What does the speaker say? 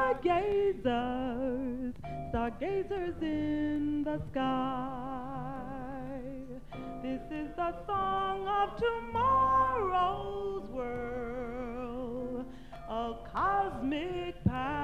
stargazers, stargazers in the sky. This is the song of tomorrow's world, a cosmic paradise.